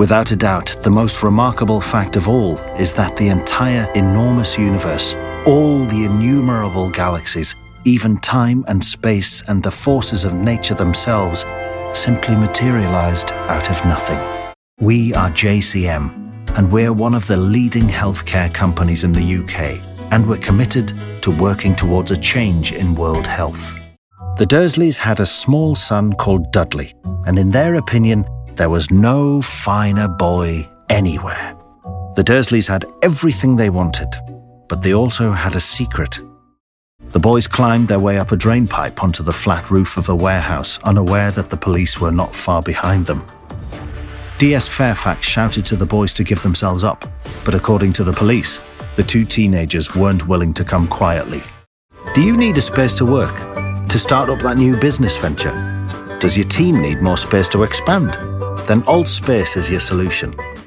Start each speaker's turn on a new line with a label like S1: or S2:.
S1: Without a doubt, the most remarkable fact of all is that the entire enormous universe, all the innumerable galaxies, even time and space and the forces of nature themselves, simply materialized out of nothing. We are JCM, and we're one of the leading healthcare companies in the UK, and we're committed to working towards a change in world health. The Dursleys had a small son called Dudley, and in their opinion, there was no finer boy anywhere. The Dursleys had everything they wanted, but they also had a secret. The boys climbed their way up a drain pipe onto the flat roof of a warehouse, unaware that the police were not far behind them. DS Fairfax shouted to the boys to give themselves up, but according to the police, the two teenagers weren't willing to come quietly. Do you need a space to work? To start up that new business venture? Does your team need more space to expand? Then Alt Space is your solution.